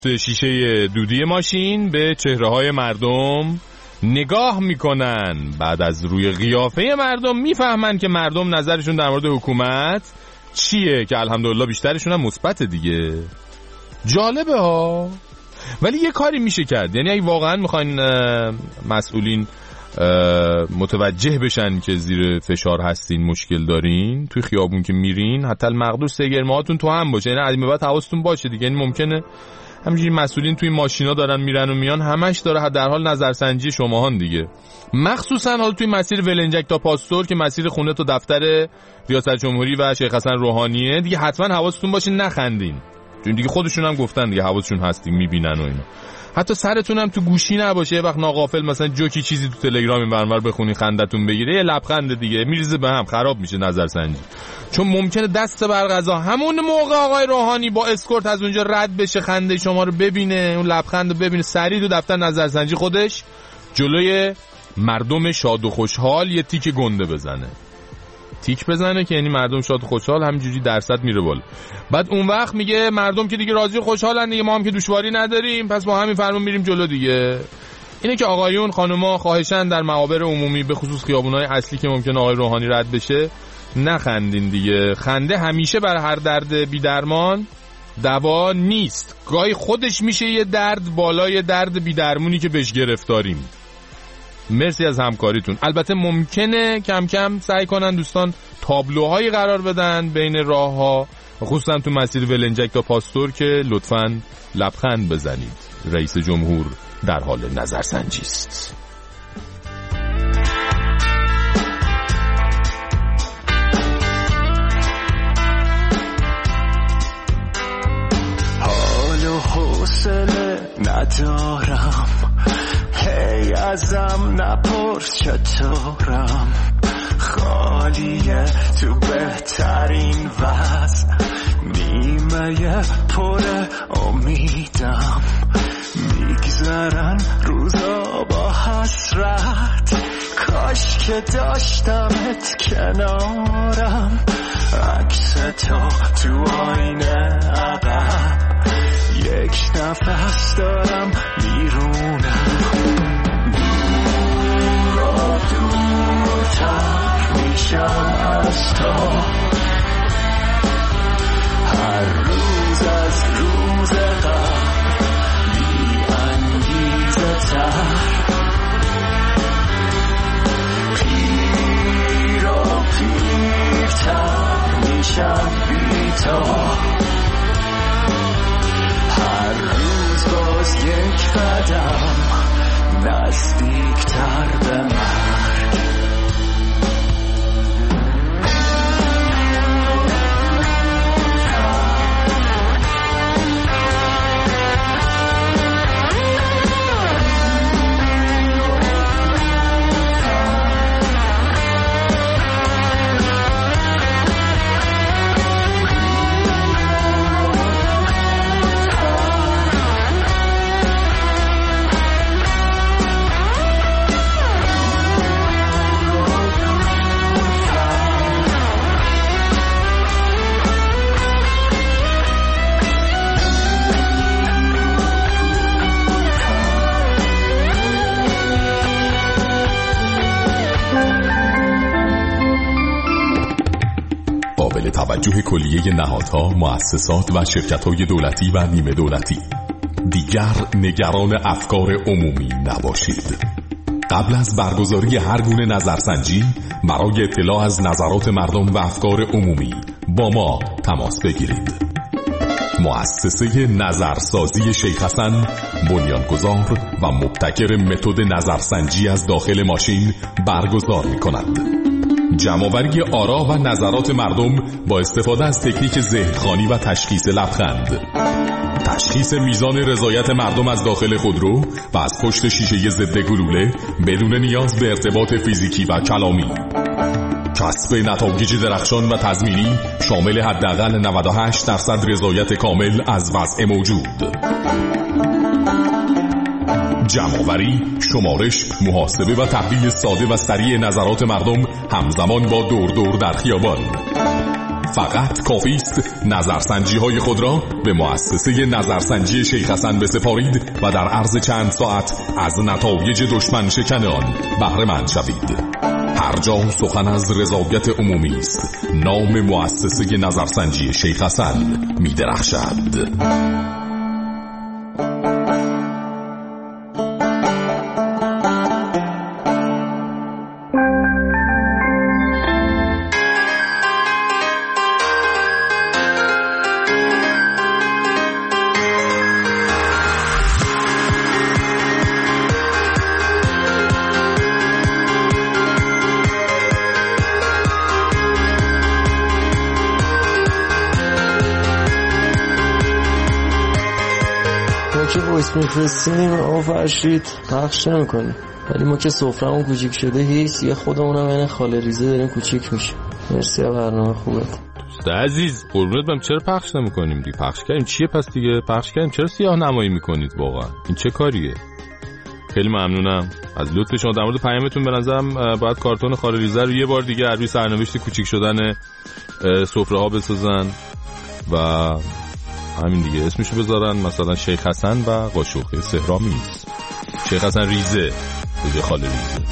توی شیشه دودی ماشین به چهره‌های مردم نگاه میکنن. بعد از روی قیافه مردم میفهمن که مردم نظرشون در مورد حکومت چیه، که الحمدلله بیشترشون هم مثبت دیگه. جالبه ها. ولی یه کاری میشه کرد، یعنی اگه واقعا میخواین مسئولین متوجه بشن که زیر فشار هستین، مشکل دارین، توی خیابون که میرین حتی المقدور سگرمه هاتون تو هم باشه، یعنی از این به بعد حواستون باشه دیگه. یعنی ممکنه همینجوری مسئولین توی ماشینا دارن میرن و میان، همش داره در حال نظرسنجی شماهان دیگه. مخصوصا حالا توی مسیر ولنجک تا پاستور که مسیر خونه تا دفتر ریاست جمهوری و شیخ حسن روحانیه دیگه، حتما حواستون باشه نخندین، چون دیگه خودشون هم گفتن دیگه حواسشون هستیم میبینن و اینا. حتی سرتون هم تو گوشی نباشه، یه وقت ناغافل مثلا جوکی چیزی تو تلگرام برنامه بخونی خندتون بگیره، یه لبخند دیگه میریزه به هم، خراب میشه نظرسنجی. چون ممکنه دست بر قضا همون موقع آقای روحانی با اسکورت از اونجا رد بشه، خنده شما رو ببینه، اون لبخند رو ببینه، سریع تو دفتر نظرسنجی خودش جلوی مردم شاد و خوشحال یه تیک گنده بزنه. تیک بزنه که یعنی مردم شاد و خوشحال همینجوری درصد میره بالا. بعد اون وقت میگه مردم که دیگه راضی و خوشحالن دیگه، ما هم که دشواری نداریم، پس با همین فرمون میریم جلو دیگه. اینه که آقایون خانوما خواهشاً در معابر عمومی به خصوص خیابونای اصلی که ممکنه آقای روحانی رد بشه نخندین دیگه. خنده همیشه بر هر درد بی درمان دوا نیست، گاهی خودش میشه یه درد بالای درد بی درمونی که بهش گرفتاریم. مرسی از همکاریتون. البته ممکنه کم کم سعی کنن دوستان تابلوهایی قرار بدن بین راه‌ها، خصوصا تو مسیر ولنجک تا پاستور که لطفاً لبخند بزنید. رئیس جمهور در حال نظرسنجی است. حال و حوصله ندارم، هی ازم نپرس چطورم، خالیه تو بهترین وضع، نیمه پر امیدم، میگذرن روزا با حسرت، کاش که داشتمت کنارم، عکس تو آینه عقب، یک نفس دارم میرونم، دور و دورتر میشم از تو، هر روز از روز قبل بی انگیزه تر، پیر و پیرتر میشم بی تو، هر روز باز یک قدم نزدیکتر به مرگ. توجه کلیه نهادها، مؤسسات و شرکت‌های دولتی و نیمه دولتی. دیگر نگران افکار عمومی نباشید. قبل از برگزاری هر گونه نظرسنجی برای اطلاع از نظرات مردم و افکار عمومی با ما تماس بگیرید. مؤسسه نظرسازی شیخ حسن بنیانگذار و مبتکر متد نظرسنجی از داخل ماشین برگزار می‌کند. جمع‌آوری آرا و نظرات مردم با استفاده از تکنیک ذهن‌خوانی و تشخیص لبخند، تشخیص میزان رضایت مردم از داخل خودرو و از پشت شیشه ضد گلوله بدون نیاز به ارتباط فیزیکی و کلامی، کسب نتایج درخشان و تضمینی شامل حداقل 98% رضایت کامل از وضع موجود، جمع‌آوری، شمارش، محاسبه و تحلیل ساده و سریع نظرات مردم همزمان با دور دور در خیابان، فقط کافی است نظرسنجی های خود را به مؤسسه نظرسنجی شیخ حسن بسپارید و در عرض چند ساعت از نتایج دشمن شکن آن بهره مند شوید. هر جا سخن از رضایت عمومی است، نام مؤسسه نظرسنجی شیخ حسن می درخشد. که وایس میفرستیم آقا فرشید پخش نمیکنیم، ولی ما که سفرمون کوچیک شده هیچ یه خودمونم این خاله ریزه داریم کوچیک میشه. مرسی برنامه خوبه دوست عزیز. قربونت برم. چرا پخش نمیکنیم دیگه؟ پخش کردیم چیه پس دیگه؟ پخش کردیم چرا سیاه نمایی میکنید؟ واقعا این چه کاریه؟ خیلی ممنونم از لطف شما. در مورد پیامتون به نظرم باید کارتون خاله ریزه رو یه بار دیگه روی سرنوشت کوچیک شدن سفره ها بسازن و همین دیگه اسمشو بذارن مثلا شیخ حسن و قاشقه سهرامیز. شیخ حسن ریزه به خاله ریزه.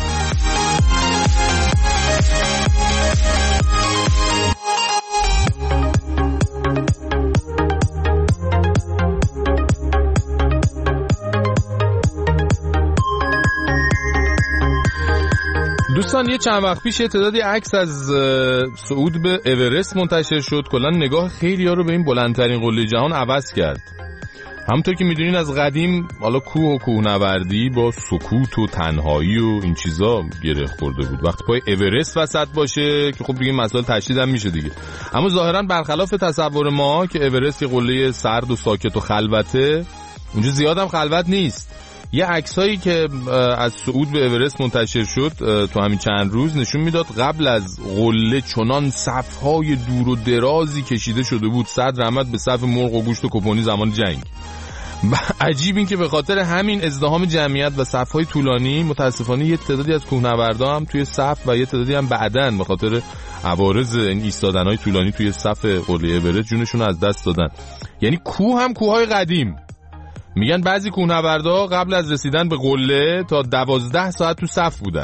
دوستان یه چند وقت پیش تعدادی عکس از صعود به اورست منتشر شد. کلا نگاه خیلی‌ها رو به این بلندترین قله جهان عوض کرد. همونطور که میدونین از قدیم حالا کوه و کوهنوردی با سکوت و تنهایی و این چیزا گره خورده بود. وقتی پای اورست وسط باشه که خب دیگه مسائل تشدید هم میشه دیگه. اما ظاهرا برخلاف تصور ما که اورست یه قله سرد و ساکت و خلوته، اونجا زیاد هم خلوت نیست. یه عکسایی که از صعود به اورست منتشر شد تو همین چند روز نشون میداد قبل از قله چنان صفهای دور و درازی کشیده شده بود، صد رحمت به صف مرغ و گوشت و کپونی زمان جنگ. عجیب این که به خاطر همین ازدحام جمعیت و صفهای طولانی متاسفانه یه تعدادی از کوهنوردا هم توی صف و یه تعدادی هم بعدن به خاطر عوارض این ایستادن‌های طولانی توی صف قله اورست جونشون از دست دادن. یعنی کوه هم کوههای قدیم. میگن بعضی کوهنوردا قبل از رسیدن به قله تا 12 ساعت تو صف بودن.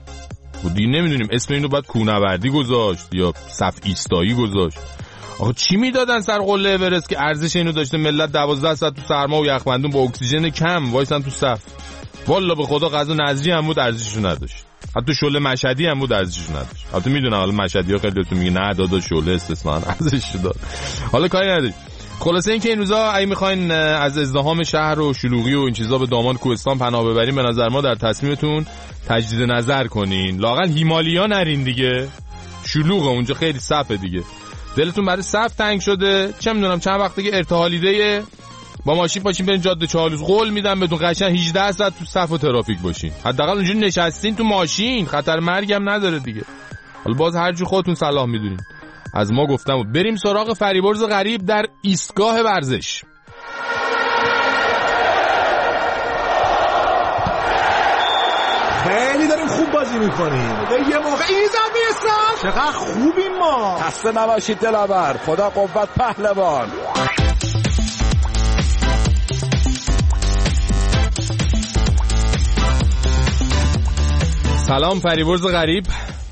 و دیگه نمیدونیم اسم اینو باید کوهنوردی گذاشت یا صف ایستایی گذاشت. آخه چی میدادن سر قله اورست که ارزش اینو داشته ملت 12 ساعت تو سرما و یخبندون با اکسیژن کم وایسن تو صف؟ والا به خدا غذا نظری هم بود ارزششو نداشت. حتی شعله مشهدی هم بود ارزششو نداشت. البته میدونم حالا مشهدی‌ها خیلی‌تون میگه نه دادا شعله استثنا ارزششو داد. حالا کاری نداری. خلاصه این که این روزا اگه میخواین از ازدحام شهر و شلوغی و این چیزا به دامان کوهستان پناه ببرین، به نظر ما در تصمیمتون تجدید نظر کنین. لااقل هیمالیا نرین دیگه، شلوغه اونجا، خیلی صفه دیگه. دلتون برای صف تنگ شده، چه میدونم چند وقت دیگه ارتحالیده با ماشین پاشین برین جاده چالوس، قول میدم بهتون قشنگ 18 ساعت تو صف و ترافیک باشین. حداقل اونجوری نشستین تو ماشین، خطر مرگ هم نداره دیگه. حالا باز هر جو خودتون صلاح میدونین. از ما گفتم و بریم سراغ فریبرز غریب در ایستگاه ورزش. خیلی داریم خوب بازی میکنیم. یه موقع ایزم میرسم چقدر خوبیم ما. خسته نباشید دلاور، خدا قوت پهلوان. سلام فریبرز غریب.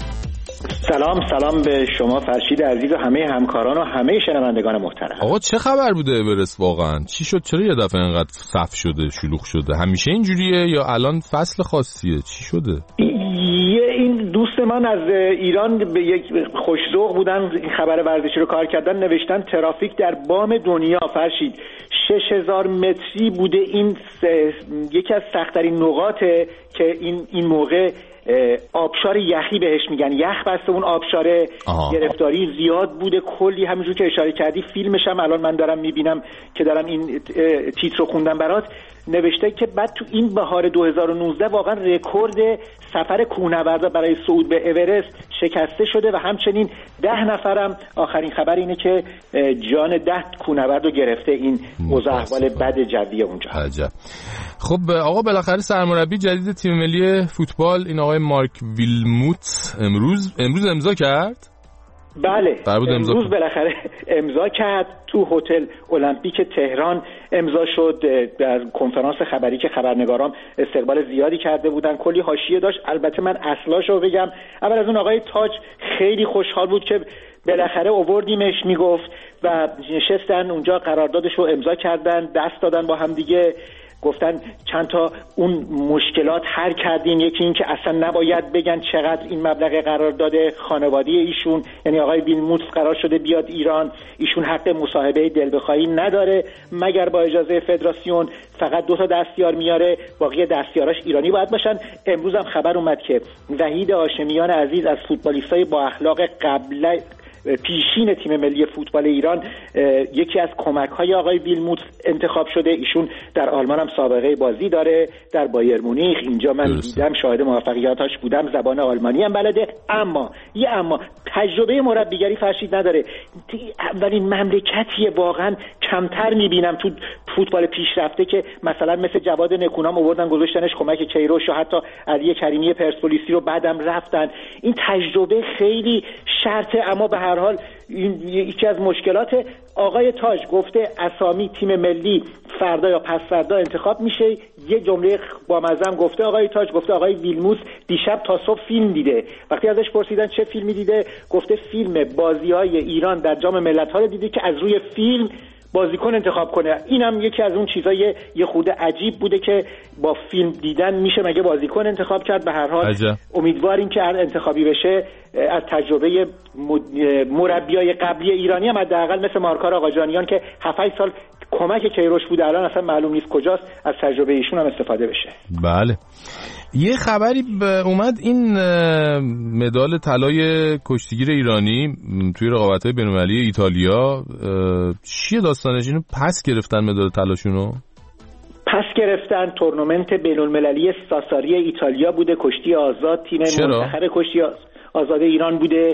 سلام به شما فرشید عزیز و همه همکاران و همه شنوندگان محترم. آقا چه خبر بوده اورست واقعا؟ چی شد؟ چرا یه دفعه اینقدر صف شده، شلوغ شده؟ همیشه اینجوریه یا الان فصل خاصیه؟ چی شده؟ این دوست من از ایران به یک خوش‌ذوق بودن، این خبر ورزشی رو کار کردن، نوشتن ترافیک در بام دنیا فرشید 6000 متری بوده. این یکی از سخت‌ترین نقاطه که این موقع آبشار یخی بهش میگن، یخ بسته اون آبشاره، گرفتاری زیاد بوده کلی. همینجور که اشاره کردی فیلمش هم الان من دارم میبینم که دارم این تیتر رو خوندم برات، نوشته که بعد تو این بهار 2019 واقعا رکورد سفر کوهنوردا برای صعود به اورست شکسته شده و همچنین 10 نفرم آخرین خبر اینه که جان 10 کوهنورد رو گرفته این اوضاع احوال بد جوی اونجا. عجب. خب آقا بالاخره سرمربی جدید تیم ملی فوتبال این آقای مارک ویلموت امروز امضا کرد. بله امروز بالاخره امضا کرد تو هتل المپیک تهران امضا شد. در کنفرانس خبری که خبرنگاران استقبال زیادی کرده بودن کلی حاشیه داشت. البته من اصلاشو بگم، اول از اون آقای تاج خیلی خوشحال بود که بالاخره آوردیمش میگفت و نشستن اونجا قراردادشو امضا کردن، دست دادن با هم دیگه، گفتن چند تا اون مشکلات حل کردیم. یکی این که اصلا نباید بگن چقدر این مبلغ قرارداد خانوادی ایشون، یعنی آقای ویلموتس قرار شده بیاد ایران، ایشون حق مصاحبه دل بخواهی نداره مگر با اجازه فدراسیون، فقط 2 تا دستیار میاره، باقی دستیاراش ایرانی باید باشن. امروز هم خبر اومد که وحید هاشمیان عزیز از فوتبالیستای با اخلاق قبل پیشین تیم ملی فوتبال ایران یکی از کمک‌های آقای ویلموتس انتخاب شده. ایشون در آلمان هم سابقه بازی داره، در بایر مونیخ، اینجا من دیدم شاهد موفقیتاش بودم، زبان آلمانی هم بلده. اما تجربه مربیگری فرشید نداره. اولین مملکتیه واقعا کمتر می‌بینم تو فوتبال پیشرفته که مثلا مثل جواد نکونام آوردن گذاشتنش کمک کیروش یا حتی علی کریمی پرسپولیسی رو بعدم رفتن. این تجربه خیلی شرطه. اما به هر حال این یکی از مشکلات. آقای تاج گفته اسامی تیم ملی فردا یا پس فردا انتخاب میشه. یه جمله با مزم گفته آقای تاج، گفته آقای ویلموتس دیشب تا صبح فیلم دیده. وقتی ازش پرسیدن چه فیلمی دیده، گفته فیلم بازی‌های ایران در جام ملت‌ها رو دیده که از روی فیلم بازیکن انتخاب کنه. اینم یکی از اون چیزای یه خود عجیب بوده که با فیلم دیدن میشه مگه بازیکن انتخاب کرد. به هر حال امیدواریم که هر انتخابی بشه از تجربه مربیای قبلی ایرانی هم حداقل مثل مارکار آقاجانیان که 7-8 سال کمک کیروش بوده الان اصلا معلوم نیست کجاست، از تجربه ایشون هم استفاده بشه. بله. یه خبری اومد این مدال طلای کشتیگیر ایرانی توی رقابت‌های بین‌المللی ایتالیا چیه داستانش؟ اینو پس گرفتن مدال طلاشونو؟ پس گرفتن. تورنمنت بین‌المللی ساساری ایتالیا بوده، کشتی آزاد، تیم منتخب کشتی آزاد ایران بوده.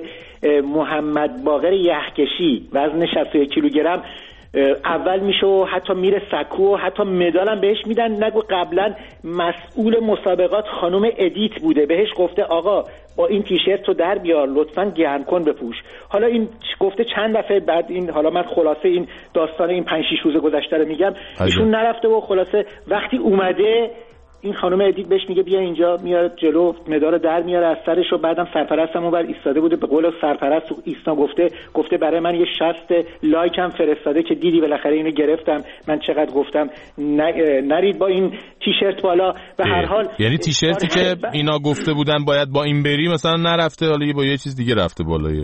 محمد باقر یخکشی وزن 61 کیلوگرم اول میشه و حتی میره سکو و حتی مدالم بهش میدن. نگو قبلا مسئول مسابقات خانم ادیت بوده، بهش گفته آقا با این تیشرت تو در بیار لطفاً گرم کن بپوش. حالا این گفته چند دفعه بعد این، حالا من خلاصه این داستان این 5-6 روز گذشته رو میگم، ایشون نرفته و خلاصه وقتی اومده این خانم ادیت بهش میگه بیا اینجا، میاد جلو مدال در میاره از سرش و بعدم سرپرستم اونور ایستاده بوده، به قول سرپرست ایسنا گفته برای من یه 60 لایک هم فرستاده که دیدی بالاخره اینو گرفتم، من چقدر گفتم نرید با این تیشرت بالا. به هر حال یعنی تیشرتی که اینا گفته بودن باید با این بری مثلا نرفته، حالا با یه چیز دیگه رفته بالای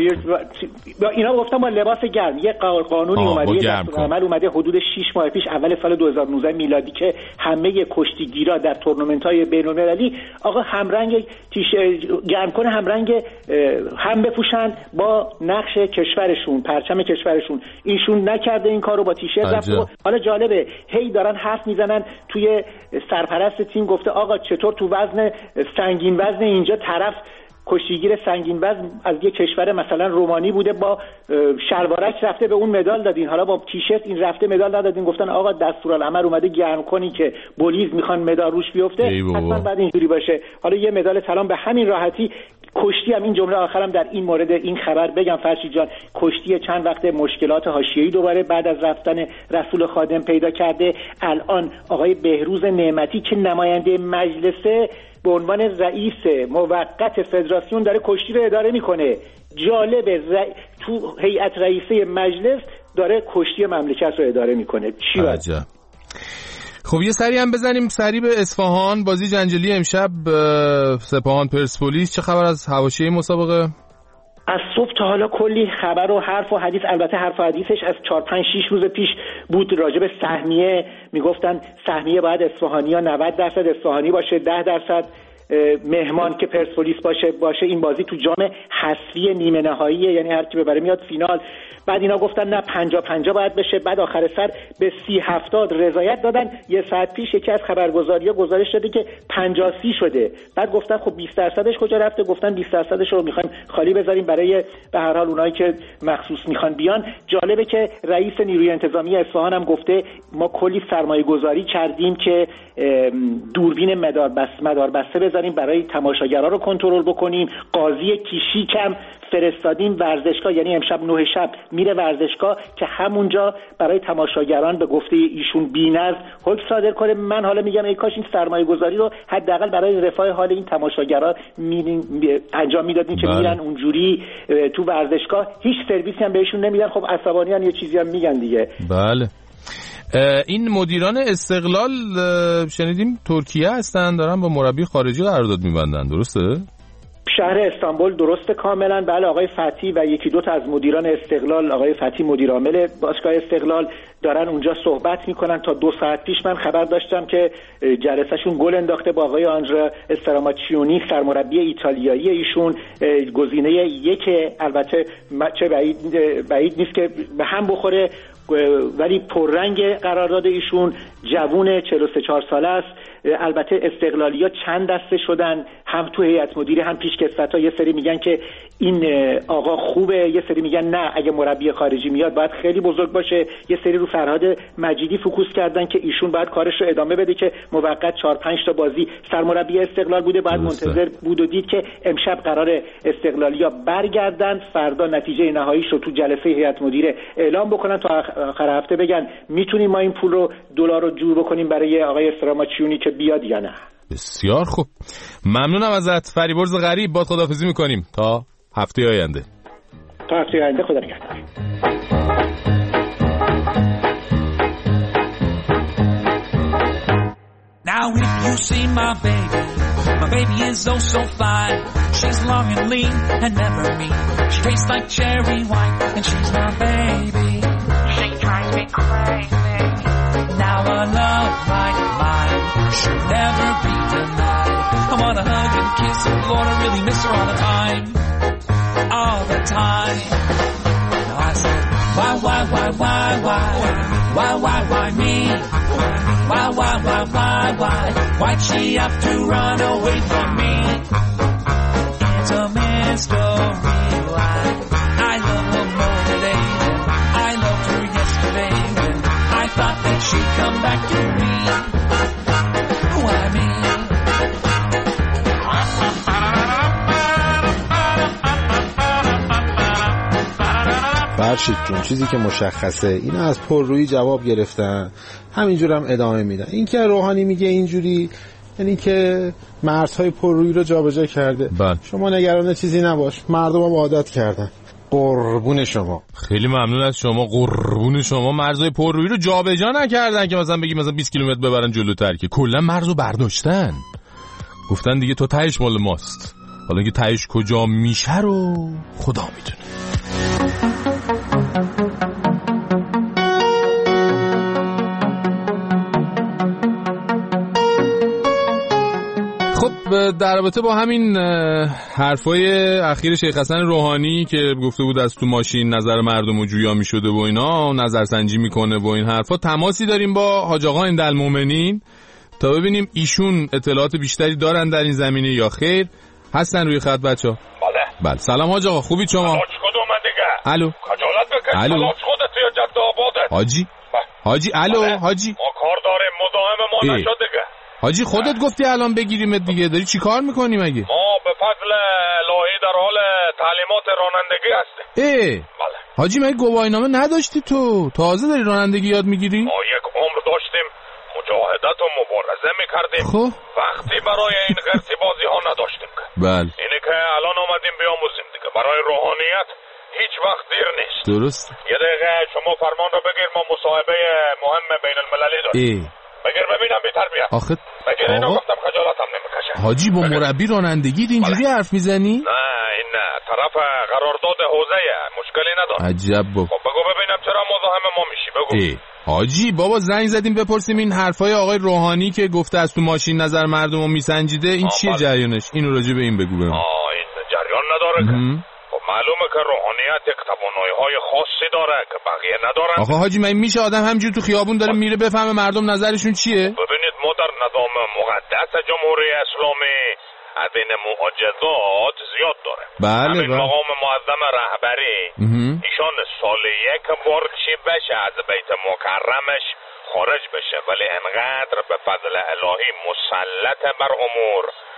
با اینا گفتم با لباس گرم. یه قانونی اومده، یه دستورالعمل اومده حدود 6 ماه پیش اول سال 2019 میلادی که همه کشتیگیرا در تورنمنت‌های بین‌المللی آقا همرنگ گرمکن همرنگ هم بپوشن با نقش کشورشون، پرچم کشورشون. ایشون نکرده این کارو، با تیشرت رفت. حالا جالبه هی دارن حرف میزنن توی سرپرست تیم گفته آقا چطور تو وزن سنگین وزن اینجا طرف کشتیگیر سنگین وزن از یک کشور مثلا رومانی بوده با شلوارک رفته به اون مدال دادین، حالا با تیشرت این رفته مدال ندادین. گفتن آقا دستورالعمل اومده گرم کنی که بولیز میخوان مدال روش بیفته، حتما بعد اینجوری باشه. حالا یه مدال طلا به همین راحتی. کشتی هم این جمله آخرم در این مورد این خبر بگم فرشید جان، کشتی چند وقت مشکلات حاشیه‌ای دوباره بعد از رفتن رسول خادم پیدا کرده. الان آقای بهروز نعمتی که نماینده مجلسه به عنوان رئیس موقت فدراسیون داره کشتی رو اداره میکنه. جالبه تو هیئت رئیسه مجلس داره کشتی مملکت رو اداره میکنه. چی عجب. خب یه سری هم بزنیم سری به اصفهان. بازی جنجالی امشب سپاهان پرسپولیس، چه خبر از حواشی مسابقه؟ از صبح تا حالا کلی خبر و حرف و حدیث. البته حرف و حدیثش از 4-5-6 روز پیش بود راجع به سهمیه. میگفتن سهمیه باید اصفهانی‌ها 90% اصفهانی باشه، 10% مهمان که پرسپولیس باشه. این بازی تو جام حذفی نیمه نهاییه، یعنی هر کی ببره میاد فینال. بعد اینا گفتن نه 50-50 باید بشه. بعد آخر سر به 30-70 رضایت دادن. یه ساعت پیش یکی از خبرگزاری‌ها گزارش داده که 50-30 شده. بعد گفتن خب 20%ش کجا رفته؟ گفتن 20%ش رو می‌خوایم خالی بذاریم برای به هر حال اونایی که مخصوص می‌خوان بیان. جالبه که رئیس نیروی انتظامی اصفهان هم گفته ما کلی سرمایه‌گذاری کردیم که دوربین مداربسته بذاریم ببریم برای تماشاگرها رو کنترل بکنیم. قاضی کیشیکم فرستادیم ورزشگاه، یعنی امشب 9 شب میره ورزشگاه که همونجا برای تماشاگران به گفته ایشون بی‌نظم حکم صادر کنه. من حالا میگم ای کاش این سرمایه گذاری رو حداقل برای رفاه حال این تماشاگران انجام میدادین که میرن اونجوری تو ورزشگاه، هیچ سرویسی هم بهشون نمیدن. خب عصبانیان یه چیزی هم میگن دیگه. بله. این مدیران استقلال شنیدیم ترکیه هستن، دارن با مربی خارجی قرارداد میبندن، درسته؟ شهر استانبول، درسته کاملا. بله آقای فتحی و یکی دو تا از مدیران استقلال، آقای فتحی مدیر عامل باشگاه استقلال، دارن اونجا صحبت میکنن. تا 2 ساعت پیش من خبر داشتم که جلسهشون گل انداخته با آقای آندرا استراماچیونی، سرمربی ایتالیایی ایشون. گزینه یک، البته چه بعید نیست که به هم بخوره، ولی پررنگ قرارداد ایشون، جوون 43 ساله است. البته استقلالیا چند دسته شدن، هم تو هیئت مدیره هم پیشکسوت‌ها. یه سری میگن که این آقا خوبه، یه سری میگن نه اگه مربی خارجی میاد باید خیلی بزرگ باشه. یه سری رو فرهاد مجیدی فوکوس کردن که ایشون باید کارش رو ادامه بده که موقت 4-5 تا بازی سرمربی استقلال بوده، باید منتظر بود و دید که امشب قرار استقلالیا برگردن، فردا نتیجه نهاییش رو تو جلسه هیئت مدیره اعلام بکنن، تا آخر هفته بگن میتونیم ما این پول رو دلار رو جور بکنیم برای آقای استراماچیونی که بیاد یا نه. بسیار خوب، ممنونم ازت فریبرز غریب. با خداحافظی میکنیم تا هفته آینده. تا هفته آینده، خدا نگهدار. Now if you see my baby is oh so fine. She's long and lean and never mean. She tastes like cherry wine and she's my baby. She drives me crazy. Now a love like mine should never be denied. I wanna hug and kiss her, Lord, I really miss her all the time. All the time. Now I said, why me? Why'd she have to run away from me? It's a mystery why I love her more today than I loved her yesterday, when I thought that she'd come back to me. Why me? فرشید جون، چیزی که مشخصه اینا از پررویی جواب گرفتن، همینجور هم ادامه میدن. این که روحانی میگه اینجوری یعنی که مرزهای پررویی رو جابجا کرده. شما نگران چیزی نباش، مردم هم عادت کردن. قربون شما. خیلی ممنون از شما. قربون شما. مرزهای پررویی رو جابجا نکردن که مثلا بگیم مثلا 20 کیلومتر ببرن جلوتر، که کلا مرزو برداشتن، گفتن دیگه تو تهش مال ماست. حالا اینکه تهش کجا میشه رو خدا میدونه. در رابطه با همین حرفای اخیر شیخ حسن روحانی که گفته بود از تو ماشین نظر مردم رو جویا می شده و اینا، نظرسنجی میکنه و این حرفا، تماسی داریم با حاج آقا ایندالمومنین تا ببینیم ایشون اطلاعات بیشتری دارن در این زمینه یا خیر. هستن روی خط بچه‌ها؟ بله. سلام حاج آقا، خوبی شما؟ الو. خجالت بکش. الو. خودت یا جد آبادت. حاجی الو. حاجی ما کار داریم، مزاحم ما نشد دیگه. حاجی خودت گفتی الان بگیریمت دیگه، داری چی کار میکنی مگه؟ ما به فضل الهی در حال تعلیمات رانندگی هستیم. بله. حاجی مگه گواهینامه نداشتی تو؟ تازه داری رانندگی یاد میگیری؟ ما یک عمر داشتیم مجاهدت و مبارزه میکردیم. خب وقتی برای این قرتی بازی ها نداشتیم که. بله. اینه که الان آمدیم بیاموزیم دیگه. برای روحانیت هیچ وقت دیر نیست. درست. یه دقیقه شما فرمان رو بگیر، ما مصاحبه مهم بین المللی داریم. بگیر ببینم بی تربیت. آخه بگیر اینو گفتم، خجالتم نمیکشه. حاجی با مربی رانندگی اینجوری حرف میزنی؟ نه این نه، طرف قرارداد حوزه‌ایه، مشکلی نداره. عجب. خب بگو ببینم چرا مزاحم ما میشی، بگو. حاجی بابا زنگ زدیم بپرسیم این حرفای آقای روحانی که گفته از تو ماشین نظر مردمو میسنجیده، این چیه جریانش؟ اینو راجع به این بگو بهم. این جریان نداره که. خب معلومه که روحانیت یک توانایی‌های خاصی داره که بقیه ندارن. آخه حاجی من میشه آدم همینجوری تو خیابون داره میره بفهمه مردم نظرشون چیه؟ ببینید ما در نظام مقدس جمهوری اسلامی از این معجزات زیاد داره. بله. همین مقام معظم رهبری ایشان سال یک بار چی بشه از بیت مکرمش خارج بشه، ولی انقدر به فضل الهی مسلط بر امور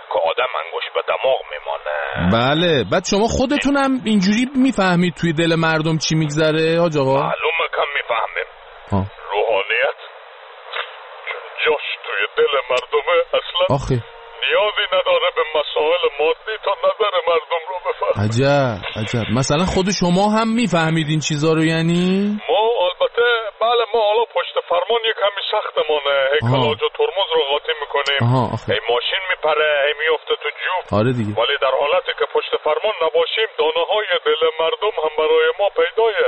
که آدم انگوش به دماغ میمانه. بله، بعد شما خودتونم اینجوری میفهمید توی دل مردم چی میگذره حاج آقا؟ معلومه کم میفهمیم. روحانیت چون جاش توی دل مردمه اصلا آخه نیازی نداره به مسائل مادی تا نظر مردم رو بفهمه. عجب. مثلا خود شما هم میفهمید این چیزا رو یعنی؟ ما البته بله، ما حالا پشت فرمان یک کمی سختمونه، هی کلاج و ترمز رو قاطی میکنیم، هی ماشین میپره، هی میفته تو جوب. آره دیگه. ولی در حالتی که پشت فرمان نباشیم دانه های دل مردم هم برای ما پیدایه.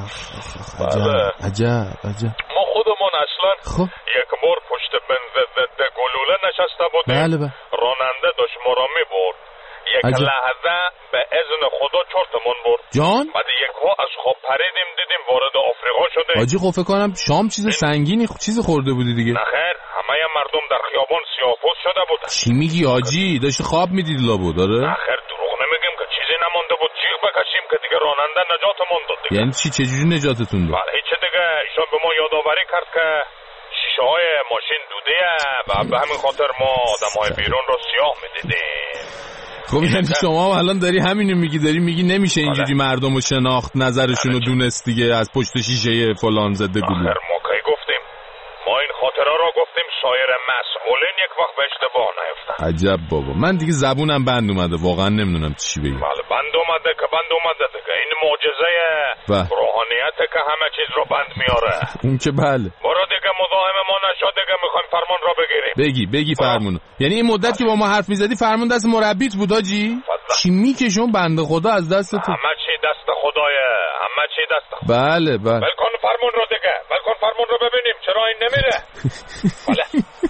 عجب. ما خودمون اصلا یک بار پشت بنز ضد گلوله نشسته بودیم. بله. راننده داشت ما را میبرد. یک لحظه به اذن خدا چرتمون برد. جان؟ بعد یک‌ها از خواب پریدیم دیدیم وارد آفریقا شده. حاجی خب فکر کنم شام چیز سنگینی چیزی خورده بودی دیگه. نخیر، همه مردم در خیابان سیاه‌پوست شده بودن. چی میگی حاجی؟ داشتی خواب میدیدی لابد؟ داره؟ نخیر، دروغ نمیگیم که چیزی نمونده بود جیغ بکشیم که دیگه راننده نجاتمون داد دیگه. یعنی چجوری نجاتتون داد؟ بله هیچ دیگه، ایشون به ما یادآوری کرد که شیشه های ماشین دودیه و به همین خاطر ما آدم‌های بیرون رو سیاه می‌دیدیم. خب یعنی شما هم الان داری همینو میگی نمیشه اینجوری مردم رو شناخت، نظرشون رو دونست دیگه از پشت شیشه فلان زده گلو. ما کی گفتیم؟ ما این خاطره رو گفتیم سایر مسئولین یک وقت به اشتباه نیفتن. عجب بابا، من دیگه زبونم بند اومده، واقعا نمیدونم چی بگم. بله بند اومده دیگه، این معجزه روحانیته که همه چیز رو بند میاره. اون که بله. برو دیگه مزاحم ما نشو دیگه، میخوایم فرمان رو بگیریم. بگی فرمونو. یعنی این مدت که با ما حرف میزدی فرمون دست مربیت بود حاجی؟ چی میکشون بنده خدا از دست تو؟ همه چی دست خدایه، همه چی دست خدا. بله. ولکن فرمون رو دیگه، فرمون رو ببینیم چرا این نمیره. بله.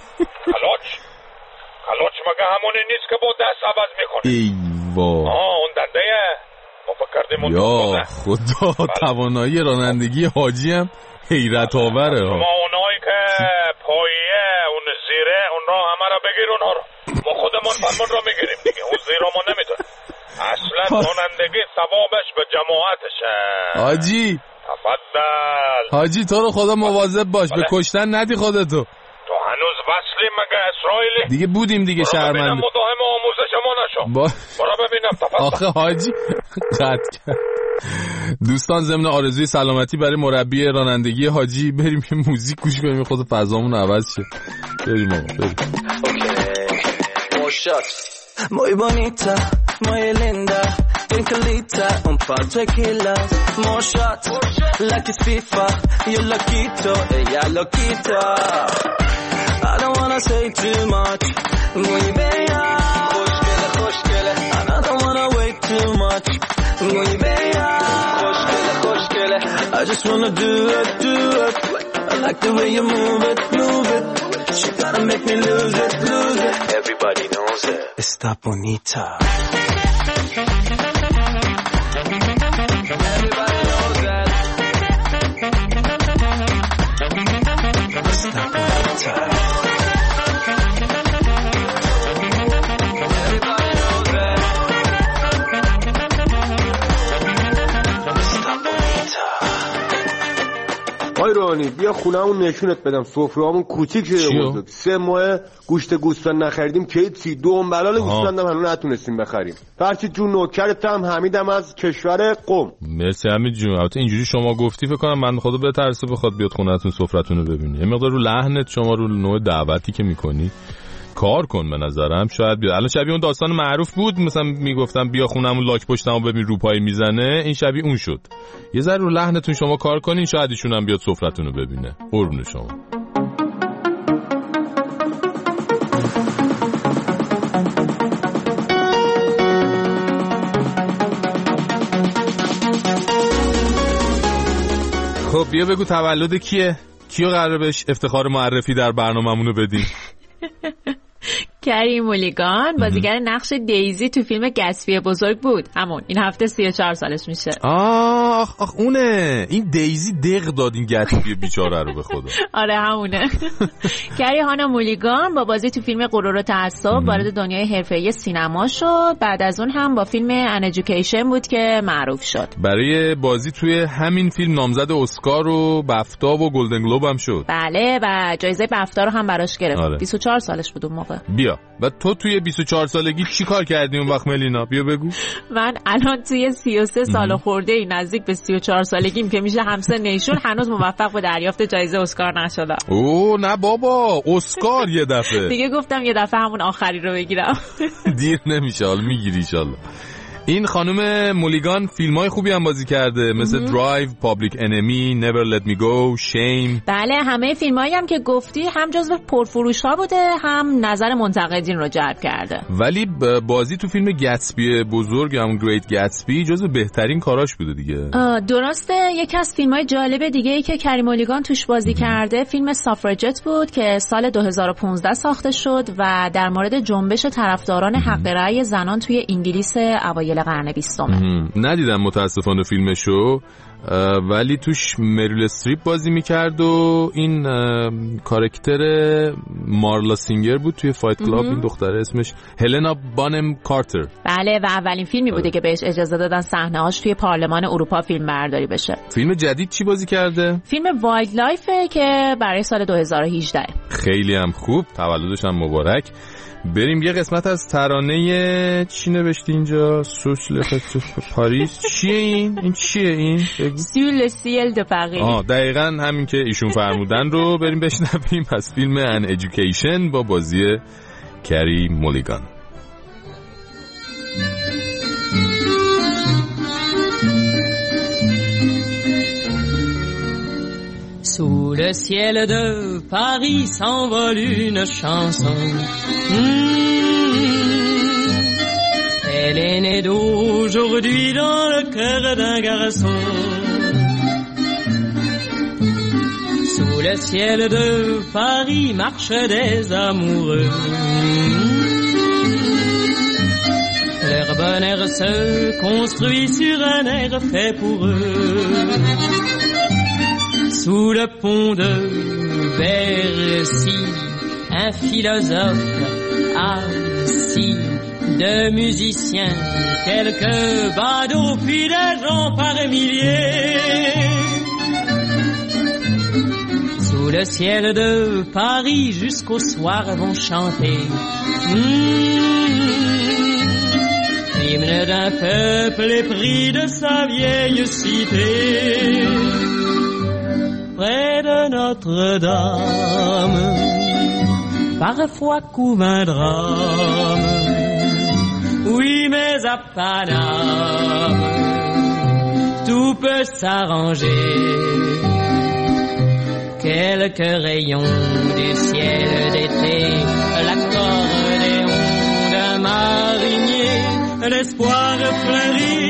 کلاچ مگه همونی نیست که با دست عوض میکنه؟ ایوا. اون دنده‌یه. ما فکر کردیم اون یا خدا، توانایی رانندگی حاجی هم حیرت آوره. ما اونایی که پاییه اون زیره اون را همه را بگیر، اونها رو ما خودمون فرمان را میگیریم دیگه. اون زیره ما نمیتونه. اصلا رانندگی ثوابش به جماعتشه. حاجی تفضل. حاجی تو رو خدا مواظب باش، به کشتن ندی خودتو. تو هنوز وصلی مگه اسرائیلی؟ دیگه بودیم دیگه شرمنده. برو ببینم مزاحم آموزش ما نشو. برو ببینم تفضل. آخه حاجی قطع کرد. دوستان ضمن آرزوی سلامتی برای مربی رانندگی حاجی بریم یه موزیک گوش کنیم خود فضامون عوض شه. بریم آقا. Muy bonita, muy linda, twinkleita, un par de tequilas, more shots, like it's FIFA, yo lo quito, ella lo quita. I don't wanna say too much, muy bella, خوشگله, and I don't wanna wait too much, muy bella, خوشگله, I just wanna do it, I like the way you move it, she gotta make me lose it, everybody knows it, está bonita. Everybody knows that. Está bonita. Everybody knows that. Está bonita. آی روحانی بیا خونه‌مون نشونت بدم، سفره‌مون کوچیک شده بزرگ. 3 ماه گوشت گوسفند نخریدیم کیپسی، دوم بلال گوسفندم هنوز نتونستیم بخریم. فرشید جون نوکرتم حمیدم از کشور قم. مرسی حمید جون. البته اینجوری شما گفتی فکر کنم من خدا بترسه بخواد بیاد خونه‌تون سفرتون رو ببینی. یه مقدار رو لحنت، شما رو نوع دعوتی که میکنی کار کن به نظرم. شاید بیاد. الان شبیه اون داستان معروف بود، مثلا میگفتم بیا خونمون لاک پشتمو ببین روپایی میزنه، این شبیه اون شد. یه ذره رو لحنتون شما کار کنین، شاید ایشون هم بیاد سفرتون رو ببینه. قربون شما. خب بیا بگو تولد کیه؟ کیو قراره بهش افتخار معرفی در برنامه‌مون رو بدیم؟ کری مولیگان بازیگر نقش دیزی تو فیلم گتسبی بزرگ بود. همون این هفته 34 سالش میشه. آخ اونه. این دیزی دق داد این گتسبی بیچاره رو به خدا. آره همونه. کری هانا مولیگان با بازی تو فیلم غرور و تعصب وارد دنیای حرفه‌ای سینما شد. بعد از اون هم با فیلم ان ادویکیشن بود که معروف شد. برای بازی توی همین فیلم نامزد اسکار و بفتا و گلدن گلوب هم شد. بله و جایزه بفتا رو هم براش گرفت. آره. 24 سالش بود اون موقع. بیا و تو توی 24 سالگی چی کار کردی اون وقت ملینا؟ بیا بگو. من الان توی 33 سال خورده ای نزدیک به 34 سالگیم که میشه همسن ایشون هنوز موفق به دریافت جایزه اسکار نشدم. اوه نه بابا، اسکار یه دفعه دیگه گفتم یه دفعه همون آخری رو بگیرم. دیر نمیشه، حالا میگیری انشالله. این خانم مولیگان فیلم‌های خوبی هم بازی کرده مثل درایو، پابلیک انمی، نور لت می گو، شیم. بله همه فیلمایی هم که گفتی هم جزو پرفروش‌ها بوده هم نظر منتقدین رو جلب کرده. ولی بازی تو فیلم گتسبی بزرگ هم گریت گتسبی جزو بهترین کاراش بوده دیگه. درسته. یکی از فیلم‌های جالب دیگه‌ای که کریم مولیگان توش بازی کرده فیلم سافراجت بود که سال 2015 ساخته شد و در مورد جنبش طرفداران حق رأی زنان توی انگلیس اوایل قرن 20. ندیدم متاسفانه فیلمشو، ولی توش مریل استریپ بازی میکرد و این کاراکتر مارلا سینگر بود توی فایت کلاب. این دختره اسمش هلنا بانم کارتر. بله و اولین فیلمی بوده که بهش اجازه دادن صحنه‌هاش توی پارلمان اروپا فیلم برداری بشه. فیلم جدید چی بازی کرده؟ فیلم وایلد لایفه که برای سال 2018. خیلی هم خوب، تولدش هم مبارک. بریم یه قسمت از ترانه چی نوشتی اینجا؟ سوسل پاریس. چیه این؟ این چیه این؟ سول سیل دو پاریس. دقیقاً همین که ایشون فرمودن رو بریم بشنویم از فیلم ان ادویکیشن با بازی کریم مولیگان. Sous le ciel de Paris s'envole une chanson. Elle est née d'aujourd'hui dans le cœur d'un garçon. Sous le ciel de Paris marchent des amoureux. Leur bonheur se construit sur un air fait pour eux. Sous le pont de Bercy, un philosophe assis, deux musiciens, quelques badauds, puis des gens par milliers. Sous le ciel de Paris, jusqu'au soir vont chanter l'hymne d'un peuple épris de sa vieille cité. Près de Notre-Dame, parfois couve un drame. Oui, mais à Paname, tout peut s'arranger. Quelques rayons du ciel d'été, l'accordéon d'un marinier, l'espoir fleurit